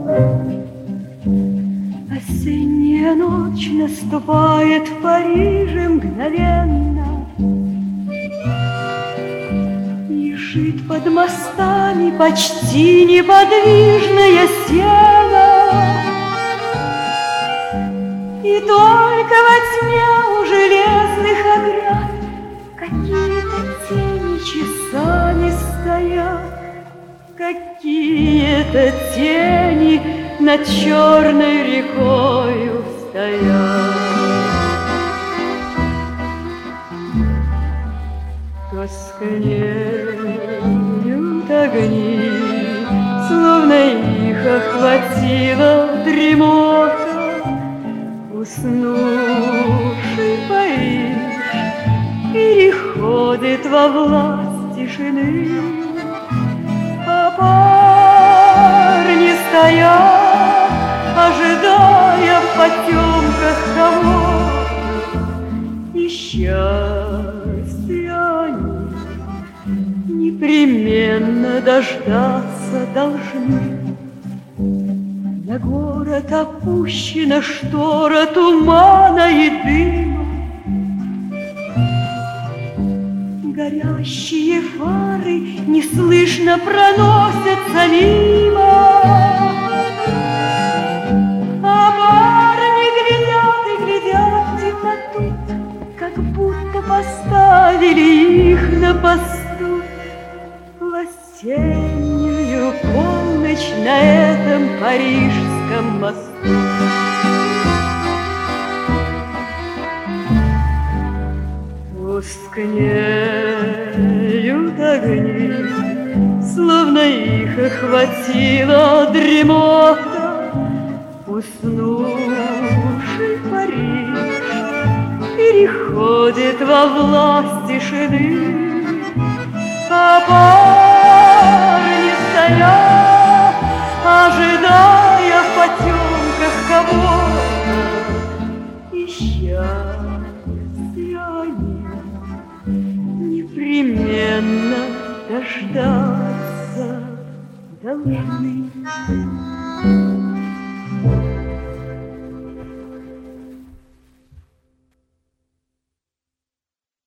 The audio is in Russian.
Осенняя ночь наступает в Париже мгновенно. Лежит под мостами почти неподвижное сено. И только во тьме у железных оград какие-то тени часами стоят, какие-то тени над черной рекою стоят. Тускнеют огни, словно их охватила дремота. Уснувший Париж переходит во власть тишины, а парни стоят, ожидая в потемках кого-то, и счастья они непременно дождаться должны. На город опущена штора тумана и дыма. Горящие фары неслышно проносятся мимо. А парни глядят и глядят в темноту, как будто поставили их на посту в осеннюю полночь на этом парижском мосту. Тускнеют огни, словно их охватила дремота. Уснувший Париж переходит во власть тишины, а парни стоят, ожидая в потемках кого-то, и счастья они непременно дождаться должны.